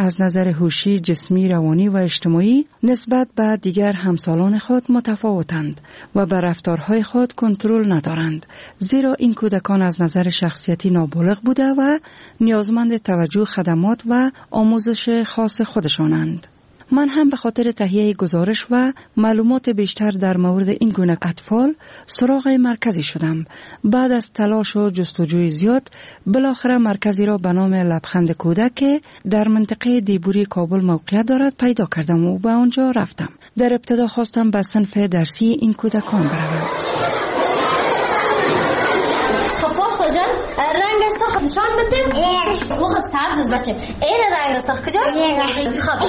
از نظر هوشی، جسمی، روانی و اجتماعی نسبت به دیگر همسالان خود متفاوتند و بر رفتارهای خود کنترل ندارند، زیرا این کودکان از نظر شخصیتی نابالغ بوده و نیازمند توجه، خدمات و آموزش خاص خودشانند. من هم به خاطر تهیه گزارش و معلومات بیشتر در مورد این گونه اطفال سراغ مرکزی شدم. بعد از تلاش و جستجوی زیاد بالاخره مرکزی را به نام لبخند کودک که در منطقه دیبوری کابل موقعیت دارد پیدا کردم و به آنجا رفتم. در ابتدا خواستم به صنف درسی این کودکان بروم. رنگ سرخ نشان بده. بخور سبز است بچه. این رنگ سرخ کجاست؟ خب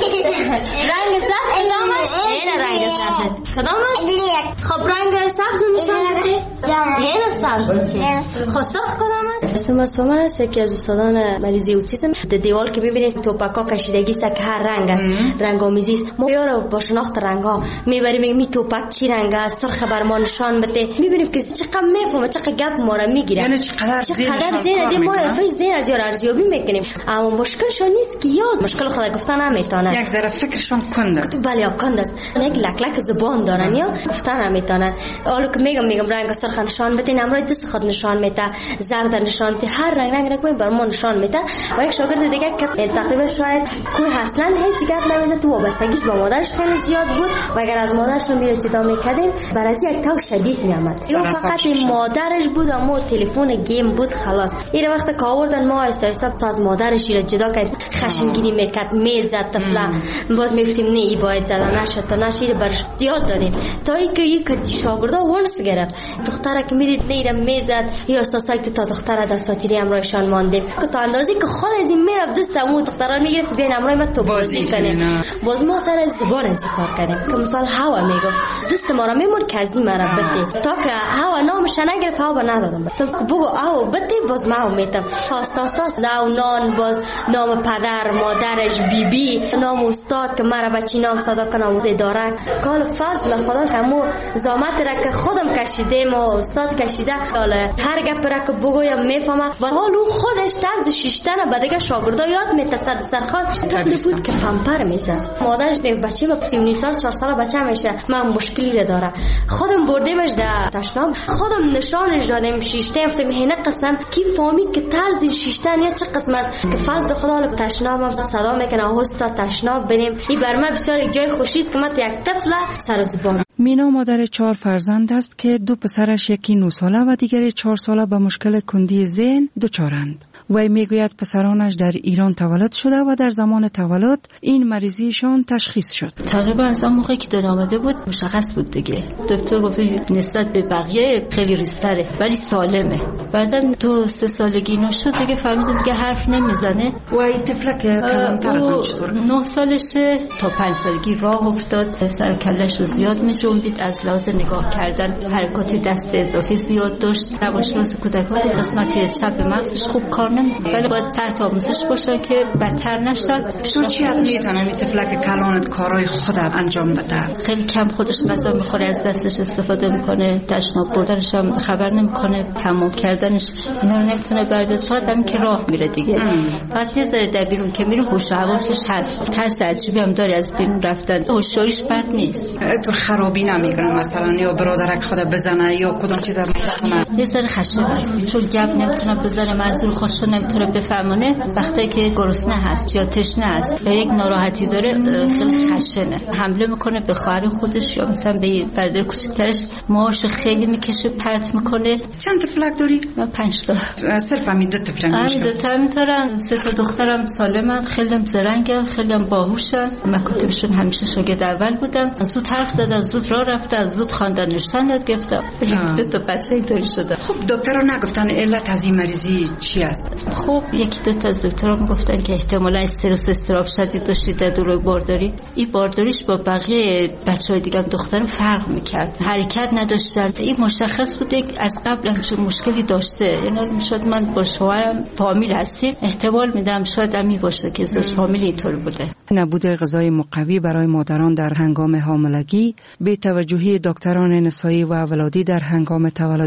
رنگ زرد کدام است؟ این رنگ زرد کدام است؟ خب رنگ سبز نشان بده. این سبز بچه. خب سرخ کدام است؟ اسم سوما است یکی از استادان مریضی اوتیسم. در دیوار که میبینید توپک‌ها کشیدگی است که هر رنگ است، رنگ‌آمیزی است. ما یارو با شناخت رنگ‌ها میبریم میگیم می توپک چی رنگ است، سرخ بر ما نشان بده. میبینیم که چقدر میفهمه، چقدر گپ ما را میگیره. یعنی چقدر زیر از ما رفای زیر از یار ارزیابی میکنیم. اما مشکلشون نیست که یاد مشکل خدا گفتن نمیتونه. یک ذره فکرشون کنده. بله کنده است. یک لک زبان دارن یا گفتن نمیتونن. حالا که میگم رنگ سرخ نشان بدین، امروز دست خود نشان میده، زرد نشان میده، هر رنگ نکنیم بر ما نشان میده. و یک شاگرد دیگه که تقریبا شاید کوی اصلا هیچ گپ نمیزد، تو وابستگیش با مادرش خیلی زیاد بود و اگر از مادرش میره جدا میکردیم برازی یک تو شدید میامد. یا فقط مادرش بود و تلفن گیم بود خلاص. این وقت که آوردن ما ایستا از مادرش را جدا کرد، خشمگینی میکرد، میزد طفلا. باز میفتیم نه ای باید زدن نشد تا نشیر برش یاد دادیم تا ای که یک شاگردا ونس گرفت. دختره که میدید نه ایرم میزد یا احساسایی که تا دختره دستاتیری امرایشان ماندیم که تا اندازی که خود از این میرفت دستمو دختران میگرفت بین امرای من تو بازی کنیم. باز ما سر زبان از کار کردیم که مثلا هوا میگفت دست ما را میمون که از این مرا بدی تا که هوا نامش نگرفت هوا ندادم تو بگو هوا بدی باز ما میتم آستاستاس نام باز نام پدر مادرش بی نام استاد که مرا بچی نام صدا کنم اداره کال فضل خدا همو زحمت را که خودم کشیدم و استاد کشیده حالا هر گپ را که بگویم میفهمم و حالو خودش طرز شیشتن به دیگه شاگردا یاد میته سرخان طفلی بود که پمپر میزد مادرش میگه بچه با 3 سال 4 سال بچه میشه من مشکلی را داره خودم بردیمش در تشناب خودم نشانش دادم شیشته افتم هنه قسم کی فهمید که طرز شیشتن یا چه قسم است که فضل خدا له تشناب صدا میکنه استاد تشناب بریم این بر من بسیار جای خوشی است که من یک طفل سر زبان. مینا مادر 4 فرزند است که 2 پسرش یکی 9 ساله و دیگری 4 ساله به مشکل کندی ذهن دچارند. وی میگوید پسرانش در ایران تولد شده و در زمان تولد این مریضیشان تشخیص شد. تقریبا از اون موقعی که دور آمده بود مشخص بود دیگه. دکتر گفت نسبت به بقیه خیلی ریزتره ولی سالمه. بعدا 2-3 سالگی شد دیگه فهمیدم دیگه حرف نمیزنه. و این طفل که کلانتر چطور؟ 9 سالشه تا 5 سالگی راه افتاد سر کله‌ش رو زیاد می‌جنبید از لحاظ نگاه کردن حرکات دست اضافی زیاد داشت. روانشناس کودکان قسمت چپ مغزش خوب کار نمی‌کنه ولی باید تحت آموزش باشه که بدتر نشه. تو چی میتونه این طفل که کلانت کارهای خود انجام بده؟ خیلی کم خودش غذا می‌خوره از دستش استفاده می‌کنه تشناب بردنش هم خبر نمی‌کنه حمام کردنش اینا رو نمی‌تونه برداره فقط هم که راه میره دیگه. بعد یه ذره در بیرون که میره هوش و حواسش هست ترس عجیبی هم داره از بیرون رفتن هوشیاریش بد نیست. تو خرابی نمیکنه مثلا یا برادرک خود بزنه یا کدوم چیز رو میکنه یه ذره خشن است چون گپ نمیتونه بزنه منظور خودشو نمیتونه بفهمونه وقتی که گرسنه هست یا تشنه است یا یک ناراحتی داره خیلی خشنه حمله میکنه به خواهر خودش یا مثلا به برادر کوچیک‌ترش موهاش خیلی میکشه پرت میکنه. چند طفلک داری؟ من 5 تا. صرف همین 2 طفلک میشه. 2 تا میتونن 3 تا دخترم سالمن خیلی زرنگن خیلی باهوشن مکاتبشون همیشه شاگرد اول بودن زود حرف زدن زود راه رفتن زود خواندن نوشتن یاد گرفتن 2 تا بچه اینطوری شده. خب دکترها نگفتن علت از این مریضی چی است؟ خب 1-2 تا از دکترها میگفتن که احتمالاً استرس استراب شدید داشتید در دوره بارداری. این بارداریش با بقیه بچهای دیگه هم دخترم فرق میکرد حرکت نداشتن. این مشخص بود از قبل همچون مشکلی داشته. اینا میشد من با شوهرم فامیل هستیم احتمال میدم شاید هم باشه که ازش فامیل اینطور بوده. نبود غذای مقوی برای مادران در هنگام حاملگی، بی‌توجهی دکتران نسایی و ولادی در هنگام تولد کودک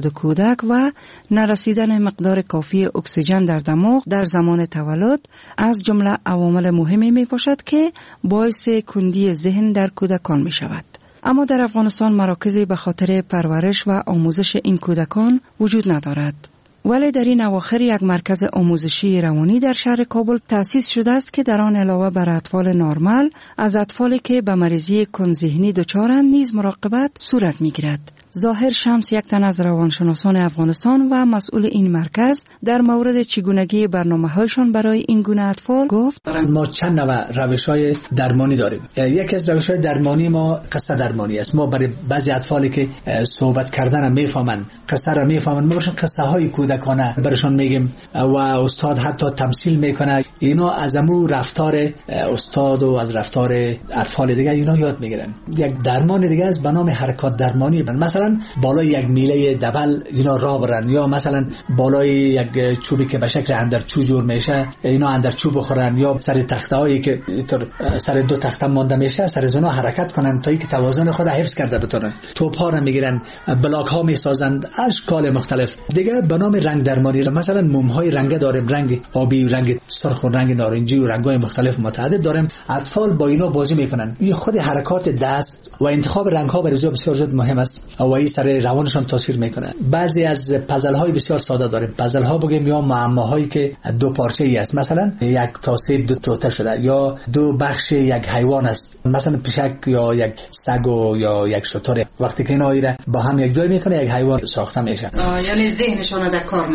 کودک و نرسیدن مقدار کافی اکسیژن در دماغ در زمان تولد از جمله عوامل مهمی می باشد که باعث کندی ذهن در کودکان می شود. اما در افغانستان مراکزی به خاطر پرورش و آموزش این کودکان وجود ندارد. ولی در این اواخر یک مرکز آموزشی روانی در شهر کابل تأسیس شده است که در آن علاوه بر اطفال نرمال از اطفالی که به مریضی کندذهنی دچارند نیز مراقبت صورت می‌گیرد. ظاهر شمس یک تن از روانشناسان افغانستان و مسئول این مرکز در مورد چگونگی برنامه‌هایشان برای این گونه اطفال گفت: ما چند نوع روش‌های درمانی داریم. یکی از روش‌های درمانی ما قصه درمانی است. ما برای بعضی اطفالی که صحبت کردن را می‌فهمند، قصه را می‌فهمند، ما براشون قصه‌های کودکانه براشون میگیم و استاد حتی تمثیل میکنه. اینا از امو رفتار استاد و از رفتار اطفال دیگه اینا یاد میگیرن. یک درمان دیگه از به نام حرکات درمانی. مثلا بالای یک میله دبل اینا راه برن، یا مثلا بالای یک چوبی که به شکل اندرچو جور میشه اینا اندرچو بخورن، یا سر تخته‌هایی که سر دو تخته مانده میشه سر زنا حرکت کنن تا اینکه توازن خود حفظ کرده بتونن. توپ‌ها را میگیرن، بلاک ها میسازند، اشکال مختلف. دیگه به نام رنگ درمانی، مثلا موم‌های رنگ داریم، رنگ آبی، رنگ سرخ و رنگ نارنجی و رنگ‌های مختلف متعدد داریم. اطفال با اینا بازی میکنن. این خود حرکات دست و انتخاب رنگ‌ها برای بسیار زیاد مهم است و این سر روانشان تاثیر میکنه. بعضی از پازل‌های بسیار ساده داریم. پازل‌ها بگیم یا معماهایی که دو پارچه‌ای است، مثلا یک تاسه دو توته شده یا دو بخش یک حیوان است، مثلا پشک یا یک سگ و یا یک شتر. وقتی که اینا ایره با هم یک جای میکنه یک حیوان ساخته میشه. یعنی ذهنشون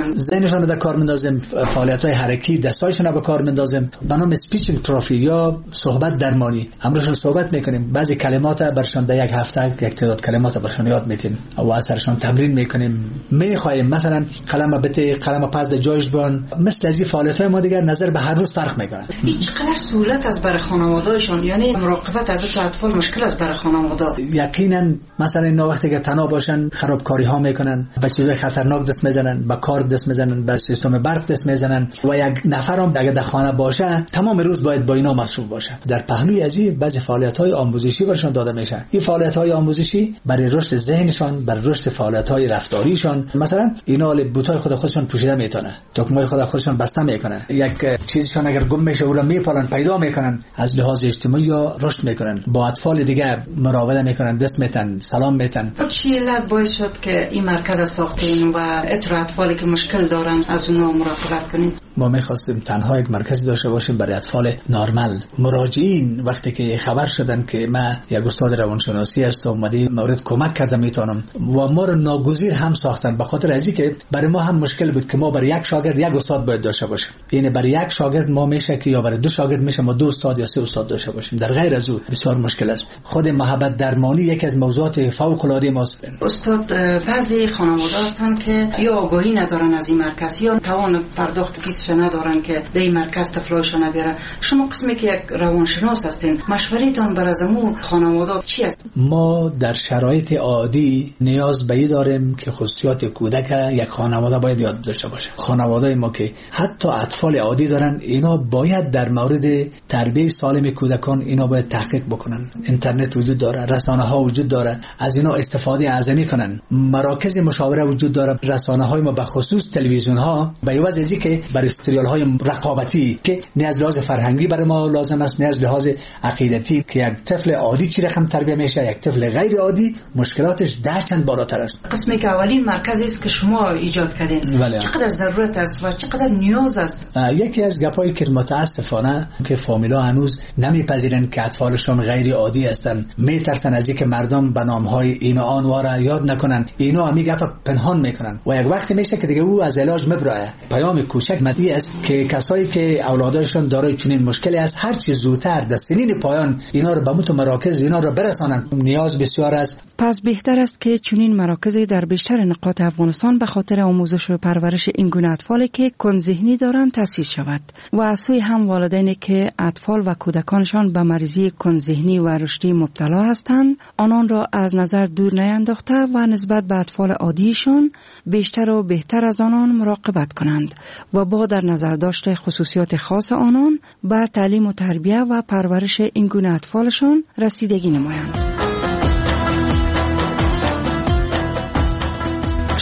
در کار مندازیم، فعالیت‌های حرکتی دستایشون رو به کار مندازیم. به نام اسپیچینگ تراپی یا صحبت درمانی. امروز صحبت میکنیم، بعضی کلمات برشون در یک هفته یک تعداد کلمات برشون یاد میدیم و اثرشون تمرین میکنیم. میخوایم مثلا کلمه بته کلمه پس در جایش بان. مثل از این فعالیت‌های ما دیگر نظر به هر روز فرق میکنه. چقدر سهولت از برای خانواده‌شون، یعنی مراقبت از اطفال مشکل است برای خانواده. یقینا مثلا اینا وقتی که تنها باشن خرابکاری ها میکنن، به چیزای خطرناک دست میزنن، به کار دست میزنن، به سیستم برق دست میزنن و یک نفرم اگه در خانه باشه تمام روز باید با اینا مصروف باشه. در پهلوی از این بعضی فعالیت‌های آموزشی برشون داده میشه. این فعالیت‌های آموزشی برای رشد ذهنشان، برای رشد فعالیت‌های رفتاریشان، مثلا اینا بوتای خودشون پوشیده میتونه، دکمه‌های خودشون بسته میکنن، یک چیزشون اگر گم میشه او رو میپالن پیدا میکنن، از لحاظ اجتماعی یا رشد میکنن، با اطفال دیگه مراوده میکنن، دست میتن، سلام میتن. چی علت باعث شد که این مرکز ساختین و اطلاعاتی که مشکل دارن از اونها مراقبت کنین؟ ما می‌خواستیم تنها یک مرکزی داشته باشیم برای اطفال نرمال. مراجعین وقتی که خبر شدن که ما یک استاد روانشناسی هستم اومدی مورد کمک کردم میتونم و ما رو ناگزیر هم ساختن، به خاطر از اینکه برای ما هم مشکل بود که ما برای یک شاگرد یک استاد باید داشته باشیم. یعنی برای یک شاگرد ما میشه که یا برای دو شاگرد میشه ما دو استاد یا سه استاد داشته باشیم. در غیر از او بسیار مشکل است. خود محبت درمانی یکی از موضوعات فوق العاده ماست. استاد بعضی خانواده هستن که یا آگاهی ندارن از این مرکز یا توان پرداخت فیسش ندارن که در این مرکز طفلایشون بیارن. شما قسمی که یک روانشناس هستین، مشورتون برای زمو خانواده چی است؟ ما در شرایط عادی نیاز به این داریم که خصوصیات کودک یک خانواده باید یاد داشته باشه. خانواده ما که حتی اطفال عادی دارن، اینا باید در مورد تربیت سالم کودکان اینا باید تحقیق بکنن. اینترنت وجود داره، رسانه ها وجود داره، از اینا استفاده اعظمی کنن. مراکز مشاوره وجود داره، رسانه های ما به خصوص تلویزیون ها به عوض از اینکه برای استریال های رقابتی که نه از لحاظ فرهنگی برای ما لازم است، نه از لحاظ عقیدتی، که یک طفل عادی چی رقم تربیت میشه، یک طفل غیر عادی مشکلاتش ده چند بالاتر است. قسمی که اولین مرکزی است که شما ایجاد کردین، چقدر ضرورت است و چقدر نیاز است؟ یکی از گپایی که متاسفانه که فامیلا هنوز نمیپذیرن که اطفالشون غیر عادی هستن، میترسن از اینکه مردم به نامهای این و آن واره یاد نکنن، اینا همین گپ پنهان میکنن و یک وقتی میشه که دیگه او از علاج مبرایه. پیام کوچک مدی است که کسایی که اولادایشون دارای چنین مشکلی است هر چیز زودتر در سنین پایان اینا رو به مت مراکز اینا رو برسانن. نیاز بسیار است. پس بهتر است که چنین مراکزی در بیشتر نقاط افغانستان به خاطر آموزش و پرورش این گونه اطفالی که کندذهنی دارند تأسیس شود و از سوی هم والدینی که اطفال و کودکانشان به مریضی کندذهنی و رشدی مبتلا هستند آنان را از نظر دور نینداخته و نسبت به اطفال عادیشان بیشتر و بهتر از آنان مراقبت کنند و با در نظر داشت خصوصیات خاص آنان بر تعلیم و تربیت و پرورش این گونه اطفالشان رسیدگی نمایند.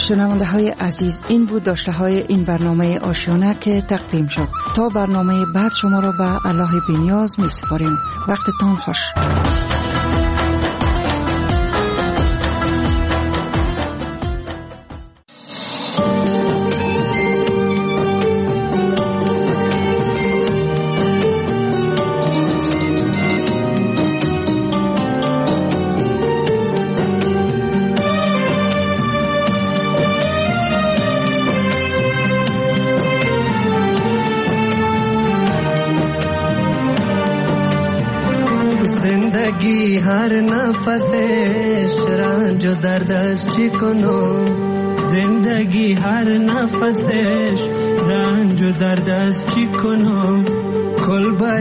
شنونده های عزیز، این بود داشته های این برنامه آشیانه که تقدیم شد. تا برنامه بعد شما را به الله بی‌نیاز می سپاریم. وقتتان خوش. زندگی هر نفسش رنج و درد است چی کنم، زندگی هر نفسش رنج و درد است چی کنم، کلبه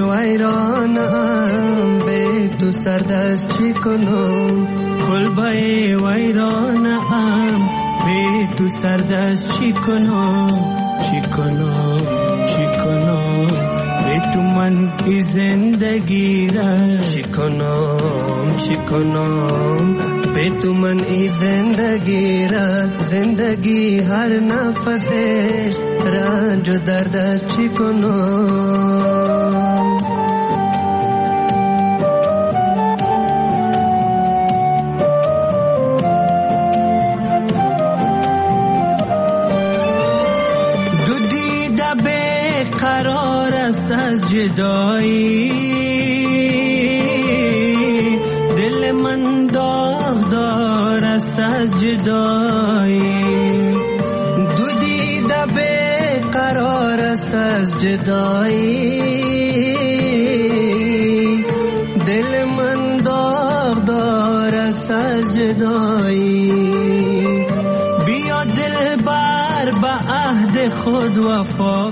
ویرانم به تو سرد است چی کنم، کلبه ویرانم به تو سرد است چی کنم، چی کنم چی کنم به تو من ای زندگی را چی کنم چی کنم به تو من ای زندگی را، زندگی هر نفسش رنج و درد است چی کنم. دو دیده به قرار است از جدایی، دل من داغدار است از جدایی، دو دیده به قرار است از جدایی، دل من داغدار است از جدایی، بیا دل بر به عهد خود وفا